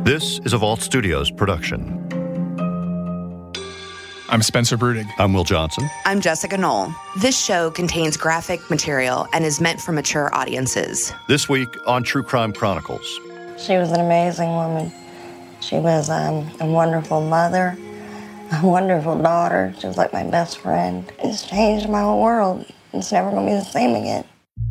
This is a Vault Studios production. I'm Spencer Brudig. I'm Will Johnson. I'm Jessica Knoll. This show contains graphic material and is meant for mature audiences. This week on True Crime Chronicles. She was an amazing woman. She was a wonderful mother, a wonderful daughter. She was like my best friend. It's changed my whole world. It's never going to be the same again.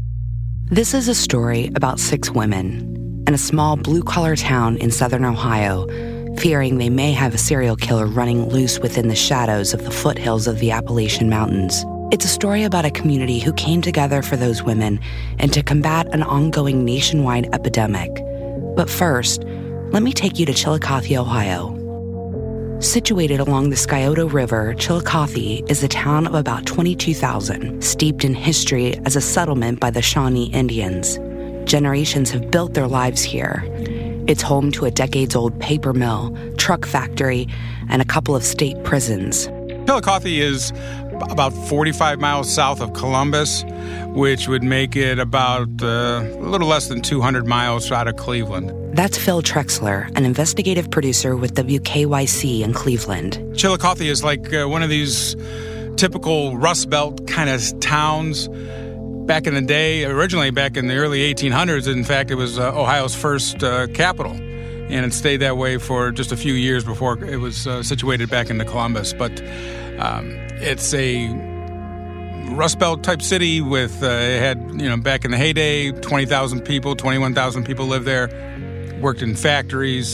This is a story about 6 women in a small blue-collar town in southern Ohio, fearing they may have a serial killer running loose within the shadows of the foothills of the Appalachian Mountains. It's a story about a community who came together for those women and to combat an ongoing nationwide epidemic. But first, let me take you to Chillicothe, Ohio. Situated along the Scioto River, Chillicothe is a town of about 22,000, steeped in history as a settlement by the Shawnee Indians. Generations have built their lives here. It's home to a decades-old paper mill, truck factory, and a couple of state prisons. Chillicothe is about 45 miles south of Columbus, which would make it about a little less than 200 miles out of Cleveland. That's Phil Trexler, an investigative producer with WKYC in Cleveland. Chillicothe is like one of these typical Rust Belt kind of towns. Back in the day, originally back in the early 1800s, in fact, it was Ohio's first capital. And it stayed that way for just a few years before it was situated back into Columbus. But it's a Rust Belt type city with, it had, back in the heyday, 20,000 people, 21,000 people lived there, worked in factories,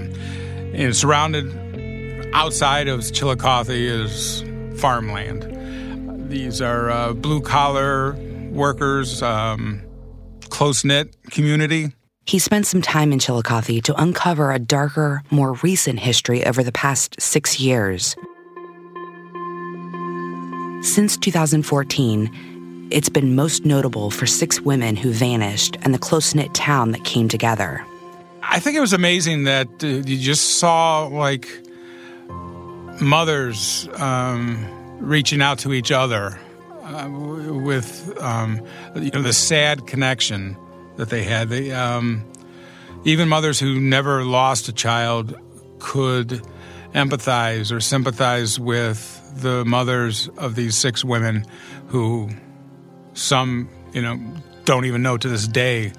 and surrounded outside of Chillicothe is farmland. These are blue-collar workers, close-knit community. He spent some time in Chillicothe to uncover a darker, more recent history over the past 6 years. Since 2014, it's been most notable for 6 women who vanished and the close-knit town that came together. I think it was amazing that you just saw, mothers reaching out to each other with, the sad connection that they had. They, even mothers who never lost a child could empathize or sympathize with the mothers of these 6 women who some, don't even know to this day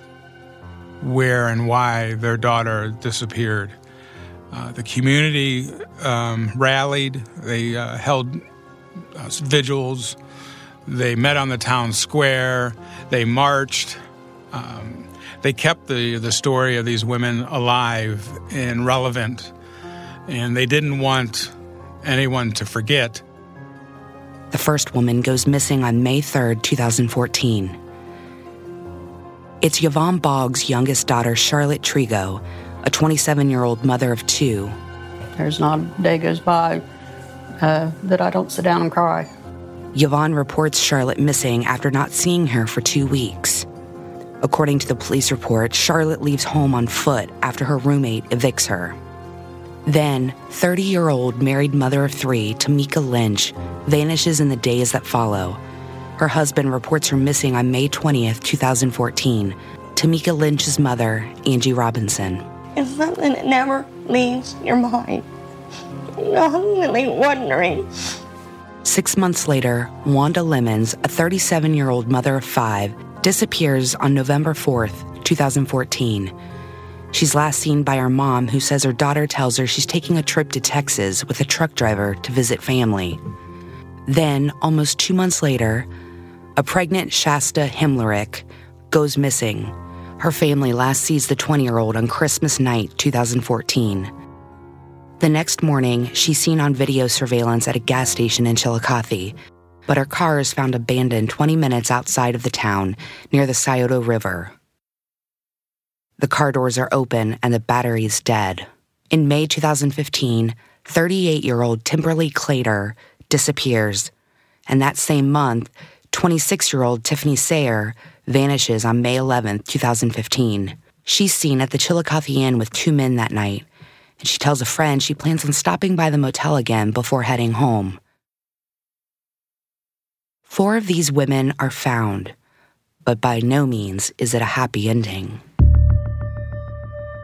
where and why their daughter disappeared. The community rallied. They held vigils. They met on the town square. They marched. They kept the story of these women alive and relevant, and they didn't want anyone to forget. The first woman goes missing on May 3rd, 2014. It's Yvonne Boggs' youngest daughter, Charlotte Trigo, a 27-year-old mother of 2. There's not a day goes by that I don't sit down and cry. Yvonne reports Charlotte missing after not seeing her for 2 weeks. According to the police report, Charlotte leaves home on foot after her roommate evicts her. Then, 30-year-old married mother of 3, Tamika Lynch, vanishes in the days that follow. Her husband reports her missing on May 20th, 2014. Tamika Lynch's mother, Angie Robinson. It's something that never leaves your mind. You're constantly wondering. 6 months later, Wanda Lemons, a 37-year-old mother of 5, disappears on November 4th, 2014. She's last seen by her mom, who says her daughter tells her she's taking a trip to Texas with a truck driver to visit family. Then, almost 2 months later, a pregnant Shasta Himlerich goes missing. Her family last sees the 20-year-old on Christmas night, 2014. The next morning, she's seen on video surveillance at a gas station in Chillicothe, but her car is found abandoned 20 minutes outside of the town, near the Scioto River. The car doors are open and the battery is dead. In May 2015, 38-year-old Timberly Clater disappears, and that same month, 26-year-old Tiffany Sayer vanishes on May 11th, 2015. She's seen at the Chillicothe Inn with 2 men that night, and she tells a friend she plans on stopping by the motel again before heading home. 4 of these women are found, but by no means is it a happy ending.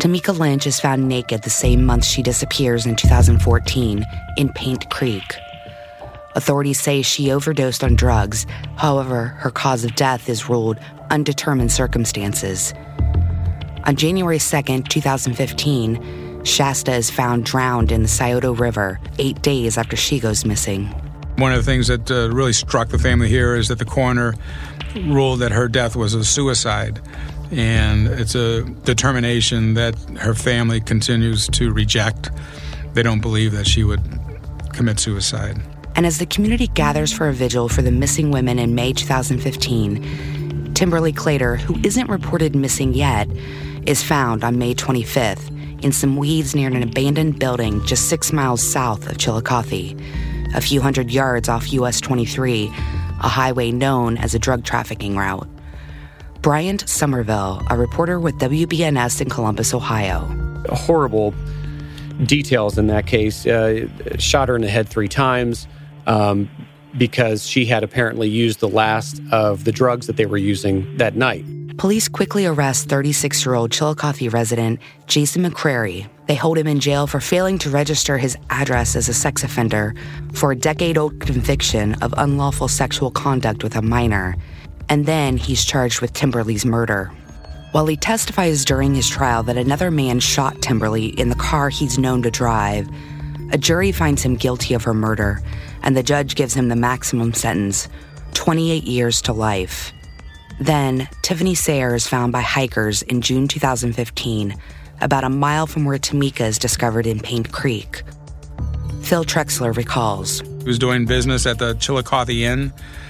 Tamika Lynch is found naked the same month she disappears in 2014 in Paint Creek. Authorities say she overdosed on drugs. However, her cause of death is ruled undetermined circumstances. On January 2nd, 2015, Shasta is found drowned in the Scioto River 8 days after she goes missing. One of the things that really struck the family here is that the coroner ruled that her death was a suicide. And it's a determination that her family continues to reject. They don't believe that she would commit suicide. And as the community gathers for a vigil for the missing women in May 2015, Timberly Claytor, who isn't reported missing yet, is found on May 25th in some weeds near an abandoned building just 6 miles south of Chillicothe, a few hundred yards off US 23, a highway known as a drug trafficking route. Bryant Somerville, a reporter with WBNS in Columbus, Ohio. Horrible details in that case. Shot her in the head 3 times because she had apparently used the last of the drugs that they were using that night. Police quickly arrest 36-year-old Chillicothe resident Jason McCrary. They hold him in jail for failing to register his address as a sex offender for a decade-old conviction of unlawful sexual conduct with a minor. And then he's charged with Timberly's murder. While he testifies during his trial that another man shot Timberly in the car he's known to drive, a jury finds him guilty of her murder, and the judge gives him the maximum sentence, 28 years to life. Then, Tiffany Sayre is found by hikers in June 2015, about a mile from where Tamika is discovered in Paint Creek. Phil Trexler recalls. He was doing business at the Chillicothe Inn,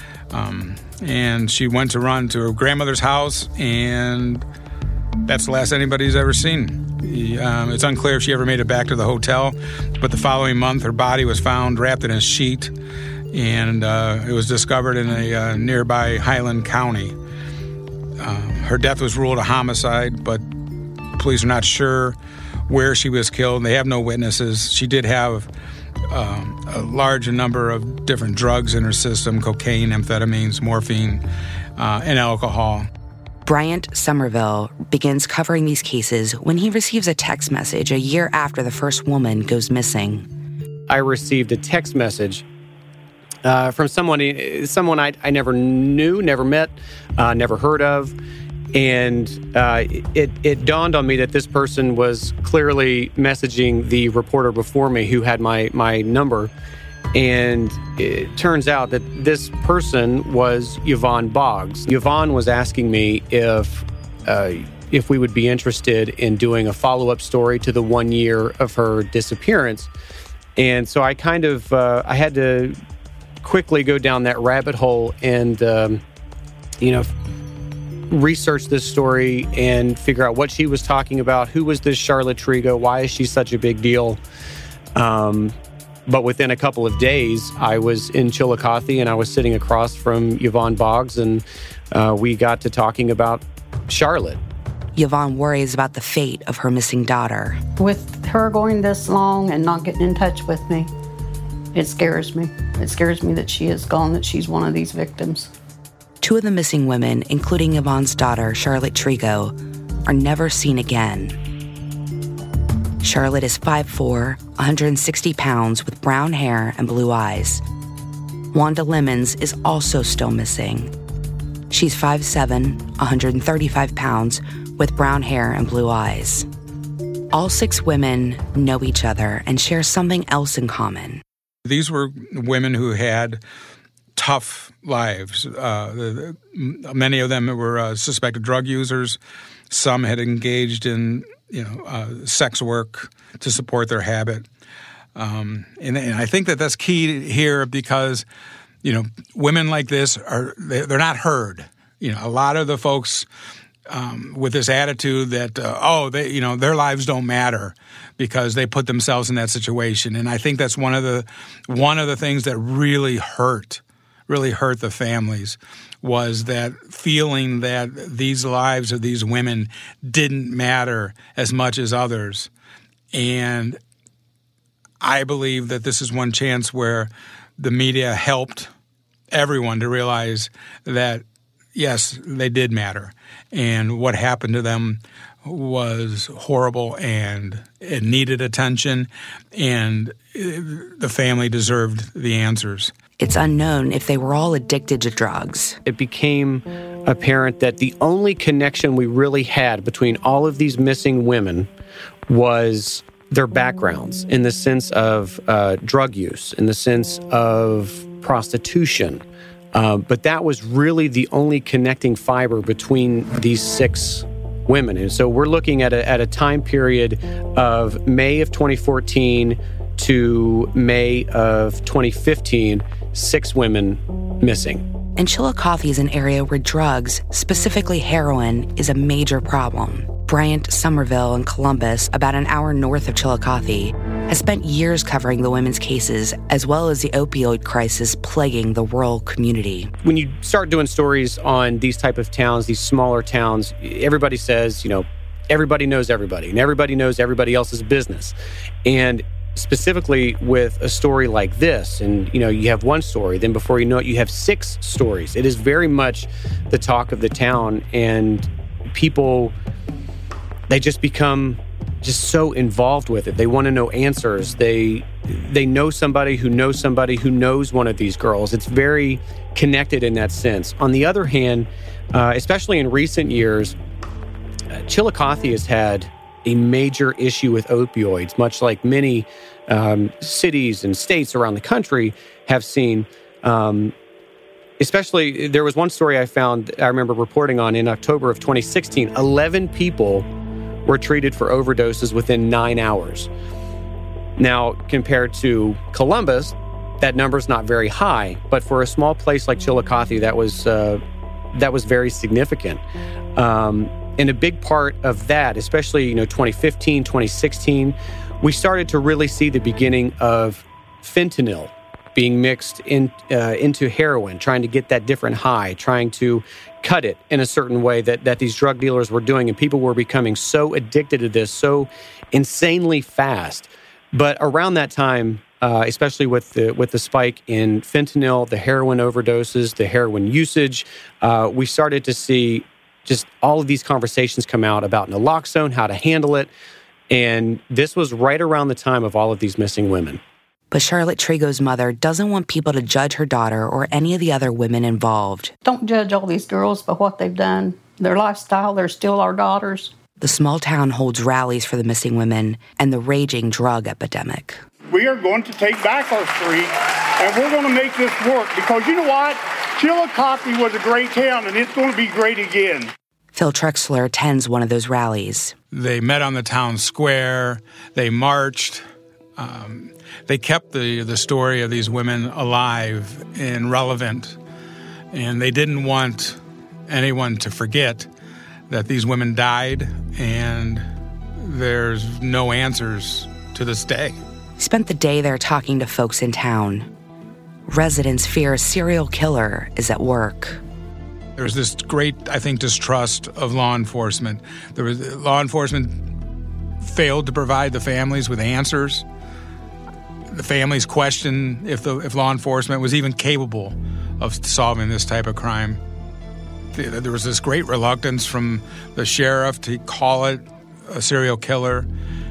and she went to run to her grandmother's house, and that's the last anybody's ever seen. It's unclear if she ever made it back to the hotel, but the following month her body was found wrapped in a sheet, and it was discovered in a nearby Highland County. Her death was ruled a homicide, but police are not sure where she was killed. They have no witnesses. She did have a large number of different drugs in her system: cocaine, amphetamines, morphine, and alcohol. Bryant Somerville begins covering these cases when he receives a text message a year after the first woman goes missing. I received a text message from someone I never knew, never met, never heard of. And it dawned on me that this person was clearly messaging the reporter before me who had my number. And it turns out that this person was Yvonne Boggs. Yvonne was asking me if we would be interested in doing a follow-up story to the 1 year of her disappearance. And so I kind of I had to quickly go down that rabbit hole and research this story and figure out what she was talking about. Who was this Charlotte Trigo? Why is she such a big deal? But within a couple of days, I was in Chillicothe and I was sitting across from Yvonne Boggs, and we got to talking about Charlotte. Yvonne worries about the fate of her missing daughter. With her going this long and not getting in touch with me, it scares me. It scares me that she is gone, that she's one of these victims. 2 of the missing women, including Yvonne's daughter, Charlotte Trigo, are never seen again. Charlotte is 5'4", 160 pounds with brown hair and blue eyes. Wanda Lemons is also still missing. She's 5'7", 135 pounds with brown hair and blue eyes. All 6 women know each other and share something else in common. These were women who had tough lives. Many of them were suspected drug users. Some had engaged in sex work to support their habit. And I think that that's key here because, women like this they're not heard. A lot of the folks with this attitude that, their lives don't matter because they put themselves in that situation. And I think that's one of the things that really hurt the families was that feeling that these lives of these women didn't matter as much as others. And I believe that this is one chance where the media helped everyone to realize that, yes, they did matter. And what happened to them was horrible and it needed attention, and the family deserved the answers. It's unknown if they were all addicted to drugs. It became apparent that the only connection we really had between all of these missing women was their backgrounds, in the sense of drug use, in the sense of prostitution. But that was really the only connecting fiber between these 6 women. And so we're looking at a time period of May of 2014 to May of 2015, 6 women missing. And Chillicothe is an area where drugs, specifically heroin, is a major problem. Bryant, Somerville, and Columbus, about an hour north of Chillicothe, has spent years covering the women's cases, as well as the opioid crisis plaguing the rural community. When you start doing stories on these type of towns, these smaller towns, everybody says, everybody knows everybody, and everybody knows everybody else's business. And specifically with a story like this, and you have one story, then before you know it, you have 6 stories. It is very much the talk of the town, and people, they just become just so involved with it. They want to know answers. They know somebody who knows somebody who knows one of these girls. It's very connected in that sense. On the other hand, especially in recent years, Chillicothe has had a major issue with opioids, much like many cities and states around the country have seen. Especially, there was one story I remember reporting on in October of 2016. 11 people were treated for overdoses within 9 hours. Now, compared to Columbus, that number's not very high, but for a small place like Chillicothe, that was very significant. And a big part of that, especially 2015, 2016, we started to really see the beginning of fentanyl being mixed into heroin, trying to get that different high, trying to cut it in a certain way that these drug dealers were doing, and people were becoming so addicted to this so insanely fast. But around that time, especially with the spike in fentanyl, the heroin overdoses, the heroin usage, we started to see just all of these conversations come out about naloxone, how to handle it. And this was right around the time of all of these missing women. But Charlotte Trigo's mother doesn't want people to judge her daughter or any of the other women involved. Don't judge all these girls by what they've done. Their lifestyle, they're still our daughters. The small town holds rallies for the missing women and the raging drug epidemic. We are going to take back our street, and we're going to make this work, because you know what? Chillicothe was a great town, and it's going to be great again. Phil Trexler attends one of those rallies. They met on the town square. They marched. They kept the story of these women alive and relevant, and they didn't want anyone to forget that these women died, and there's no answers to this day. Spent the day there talking to folks in town. Residents fear a serial killer is at work. There's this great, I think, distrust of law enforcement. Law enforcement failed to provide the families with answers. The families question if law enforcement was even capable of solving this type of crime. There was this great reluctance from the sheriff to call it a serial killer.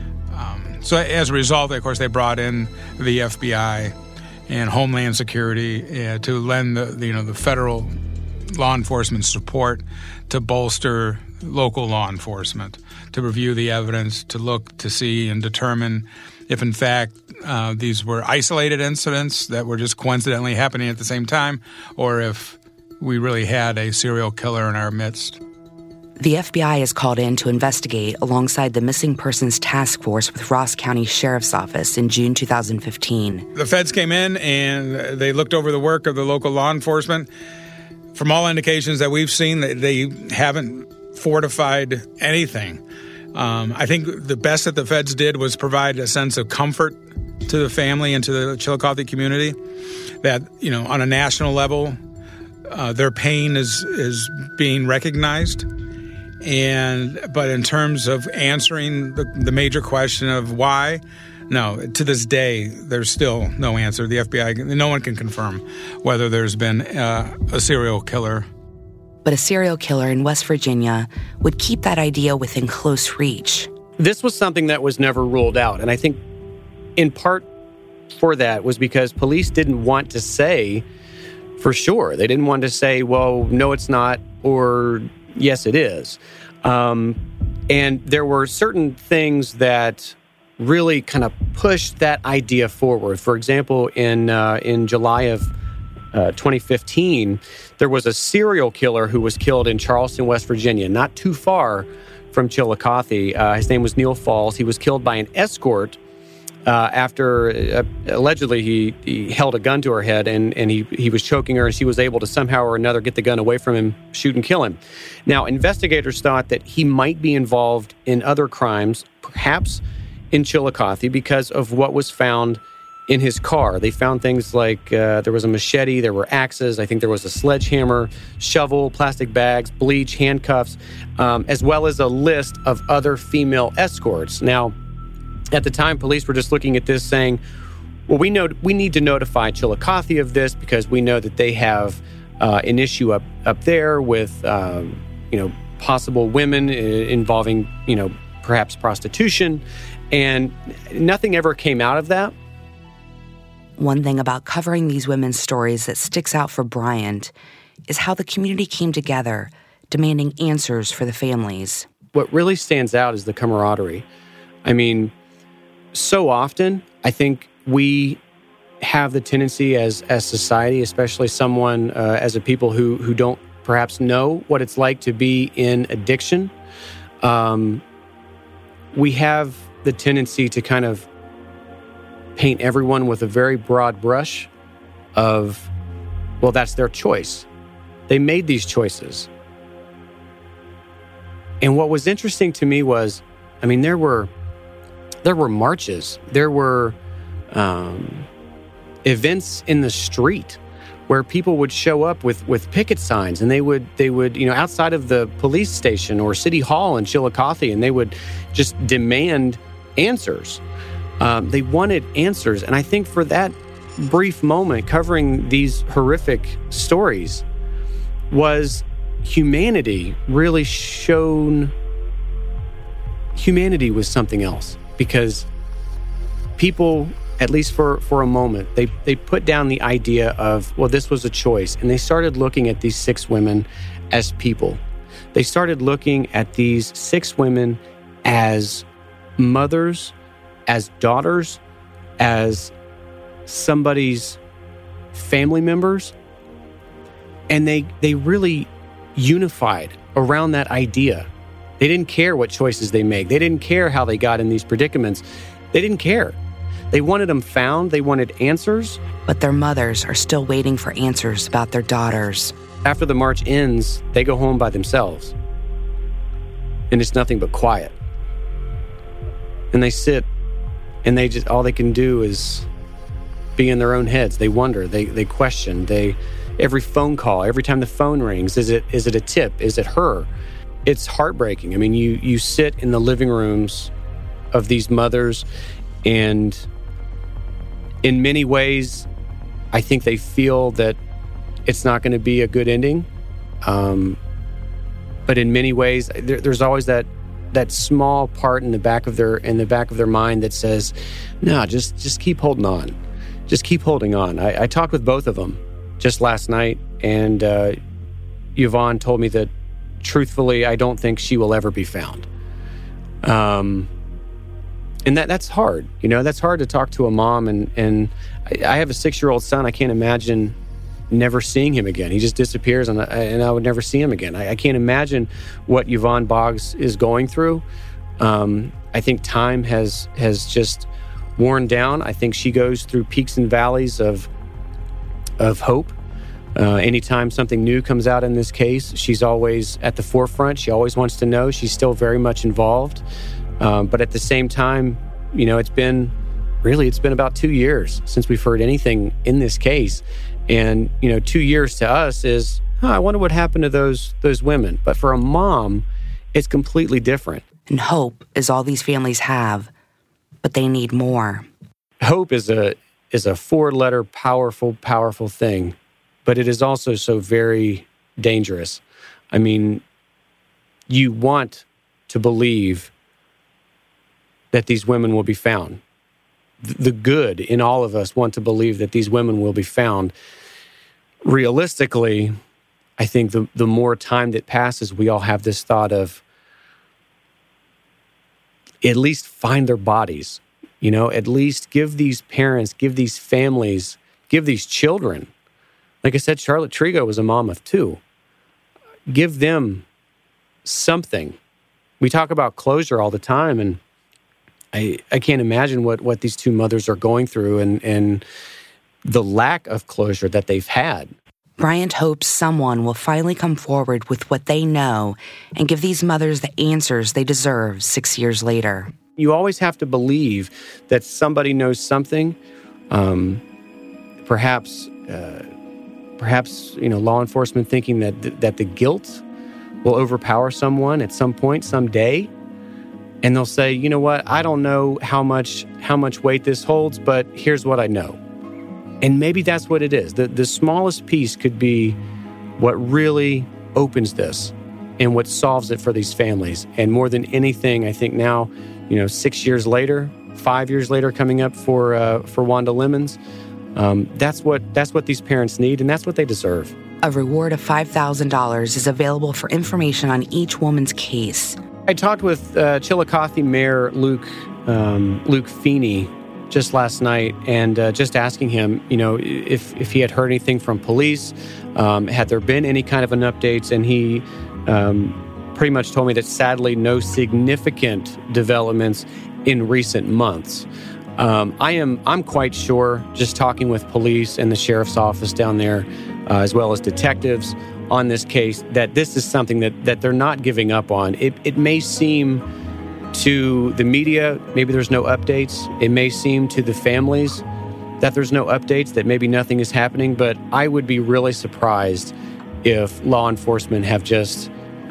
So as a result, of course, they brought in the FBI and Homeland Security to lend the federal law enforcement support to bolster local law enforcement, to review the evidence, to look to see and determine if, in fact, these were isolated incidents that were just coincidentally happening at the same time, or if we really had a serial killer in our midst. The FBI is called in to investigate alongside the Missing Persons Task Force with Ross County Sheriff's Office in June 2015. The feds came in and they looked over the work of the local law enforcement. From all indications that we've seen, they haven't fortified anything. I think the best that the feds did was provide a sense of comfort to the family and to the Chillicothe community that, on a national level, their pain is being recognized. But in terms of answering the major question of why, no, to this day, there's still no answer. The FBI, no one can confirm whether there's been a serial killer. but a serial killer in West Virginia would keep that idea within close reach. This was something that was never ruled out. And I think in part for that was because police didn't want to say for sure. They didn't want to say, well, no, it's not, or yes, it is. And there were certain things that really kind of pushed that idea forward. For example, in July of 2015, there was a serial killer who was killed in Charleston, West Virginia, not too far from Chillicothe. His name was Neil Falls. He was killed by an escort after allegedly he held a gun to her head and he was choking her, and she was able to somehow or another get the gun away from him, shoot and kill him. Now, investigators thought that he might be involved in other crimes, perhaps in Chillicothe, because of what was found in his car. They found things like there was a machete, there were axes, I think there was a sledgehammer, shovel, plastic bags, bleach, handcuffs, as well as a list of other female escorts. Now, at the time, police were just looking at this saying, well, we need to notify Chillicothe of this because we know that they have an issue up there with, possible women involving, perhaps prostitution. And nothing ever came out of that. One thing about covering these women's stories that sticks out for Bryant is how the community came together, demanding answers for the families. What really stands out is the camaraderie. I mean, so often, I think we have the tendency as society, especially someone as a people who don't perhaps know what it's like to be in addiction, we have the tendency to kind of paint everyone with a very broad brush of, well, that's their choice. They made these choices. And what was interesting to me was, I mean, there were marches, there were events in the street where people would show up with picket signs, and they would outside of the police station or city hall in Chillicothe, and they would just demand answers. They wanted answers, and I think for that brief moment covering these horrific stories was humanity really shown. Humanity was something else, because people, at least for a moment, they put down the idea of, well, this was a choice, and they started looking at these 6 women as people. They started looking at these 6 women as mothers, as daughters, as somebody's family members, and they really unified around that idea. They didn't care what choices they made. They didn't care how they got in these predicaments. They didn't care. They wanted them found. They wanted answers. But their mothers are still waiting for answers about their daughters. After the march ends, they go home by themselves. And it's nothing but quiet. And they sit, and all they can do is be in their own heads. They wonder, they question, every phone call, every time the phone rings, is it a tip? Is it her? It's heartbreaking. I mean, you sit in the living rooms of these mothers, and in many ways, I think they feel that it's not going to be a good ending. But in many ways, there's always that small part in the back of their mind that says, no, just keep holding on. Just keep holding on. I talked with both of them just last night, and Yvonne told me that, truthfully, I don't think she will ever be found. And that's hard. That's hard to talk to a mom, and I have a 6-year-old son. I can't imagine never seeing him again. He just disappears, and I would never see him again. I can't imagine what Yvonne Boggs is going through. I think time has just worn down. I think she goes through peaks and valleys of hope. Anytime something new comes out in this case, she's always at the forefront. She always wants to know. She's still very much involved. But at the same time, it's been about 2 years since we've heard anything in this case. And, 2 years to us is, I wonder what happened to those women. But for a mom, it's completely different. And hope is all these families have, but they need more. Hope is a 4-letter, powerful thing, but it is also so very dangerous. I mean, you want to believe that these women will be found. The good in all of us want to believe that these women will be found. Realistically, I think the more time that passes, we all have this thought of at least find their bodies, at least give these parents, give these families, give these children. Like I said, Charlotte Trigo was a mom of 2. Give them something. We talk about closure all the time, and I can't imagine what these 2 mothers are going through and the lack of closure that they've had. Bryant hopes someone will finally come forward with what they know and give these mothers the answers they deserve 6 years later. You always have to believe that somebody knows something. Perhaps law enforcement thinking that the guilt will overpower someone at some point, someday. And they'll say, you know what, I don't know how much weight this holds, but here's what I know. And maybe that's what it is. The smallest piece could be what really opens this and what solves it for these families. And more than anything, I think now, 6 years later, 5 years later coming up for Wanda Lemons, that's what these parents need, and that's what they deserve. A reward of $5,000 is available for information on each woman's case. I talked with Chillicothe Mayor Luke Feeney just last night, and just asking him, if he had heard anything from police, had there been any kind of an updates, and he pretty much told me that sadly no significant developments in recent months. I'm quite sure, just talking with police and the sheriff's office down there, as well as detectives on this case, that this is something that they're not giving up on. It may seem to the media, maybe there's no updates. It may seem to the families that there's no updates, that maybe nothing is happening, but I would be really surprised if law enforcement have just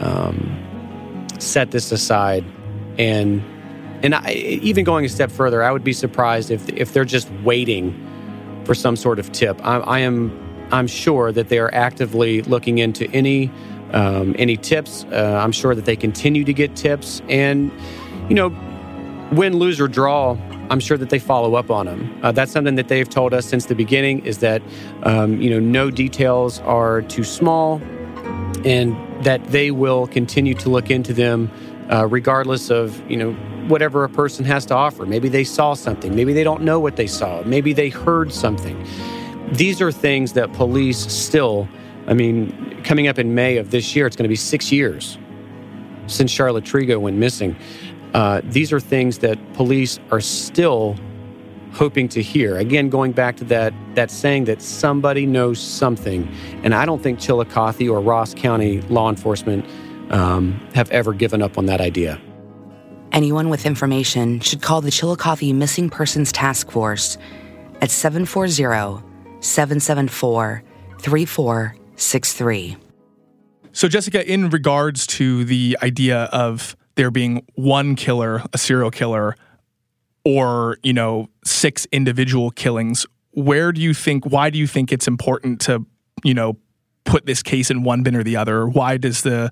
set this aside. And even going a step further, I would be surprised if they're just waiting for some sort of tip. I'm sure that they are actively looking into any tips. I'm sure that they continue to get tips, and win, lose, or draw, I'm sure that they follow up on them. That's something that they've told us since the beginning, is that no details are too small, and that they will continue to look into them regardless of whatever a person has to offer. Maybe they saw something. Maybe they don't know what they saw. Maybe they heard something. These are things that police still, coming up in May of this year, it's going to be 6 years since Charlotte Trigo went missing. These are things that police are still hoping to hear. Again, going back to that saying that somebody knows something. And I don't think Chillicothe or Ross County law enforcement have ever given up on that idea. Anyone with information should call the Chillicothe Missing Persons Task Force at 740-774-3463. So, Jessica, in regards to the idea of there being one killer, a serial killer, or, 6 individual killings, why do you think it's important to, put this case in one bin or the other? Why does the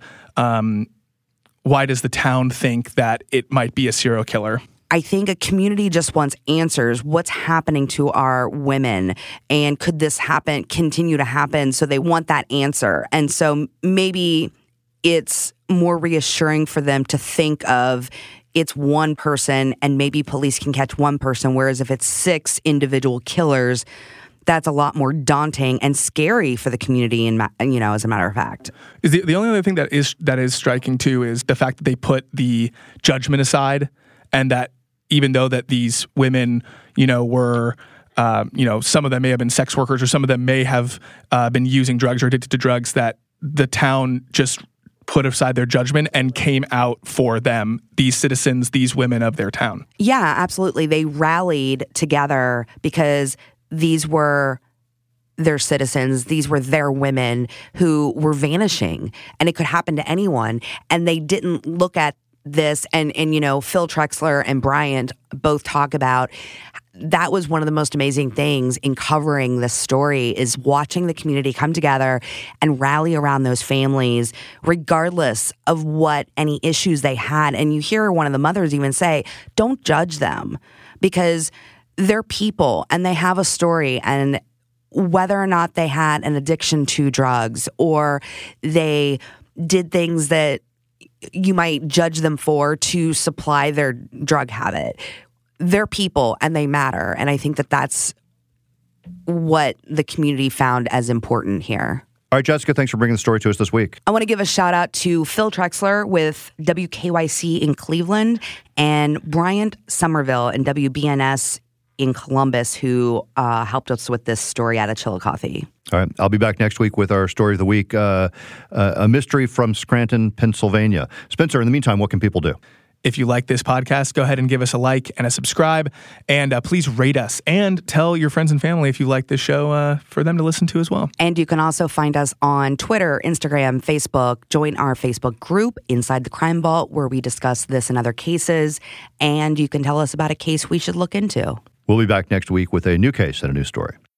town think that it might be a serial killer? I think a community just wants answers. What's happening to our women? And could this continue to happen? So they want that answer. And so maybe it's more reassuring for them to think of it's one person and maybe police can catch one person. Whereas if it's 6 individual killers, that's a lot more daunting and scary for the community. And as a matter of fact, the only other thing that is striking too is the fact that they put the judgment aside, and that even though that these women, were, some of them may have been sex workers, or some of them may have been using drugs or addicted to drugs, that the town just put aside their judgment and came out for them, these citizens, these women of their town. Yeah, absolutely. They rallied together because these were their citizens. These were their women who were vanishing, and it could happen to anyone. And they didn't look at this, and Phil Trexler and Bryant both talk about that was one of the most amazing things in covering this story, is watching the community come together and rally around those families, regardless of what any issues they had. And you hear one of the mothers even say, don't judge them, because they're people and they have a story. And whether or not they had an addiction to drugs or they did things that you might judge them for to supply their drug habit, they're people and they matter. And I think that that's what the community found as important here. All right, Jessica, thanks for bringing the story to us this week. I want to give a shout out to Phil Trexler with WKYC in Cleveland and Bryant Somerville and WBNS in Columbus, who helped us with this story out of Chillicothe. All right, I'll be back next week with our story of the week, a mystery from Scranton, Pennsylvania. Spencer, in the meantime, what can people do? If you like this podcast, go ahead and give us a like and a subscribe, and please rate us and tell your friends and family if you like this show for them to listen to as well. And you can also find us on Twitter, Instagram, Facebook. Join our Facebook group, Inside the Crime Vault, where we discuss this and other cases, and you can tell us about a case we should look into. We'll be back next week with a new case and a new story.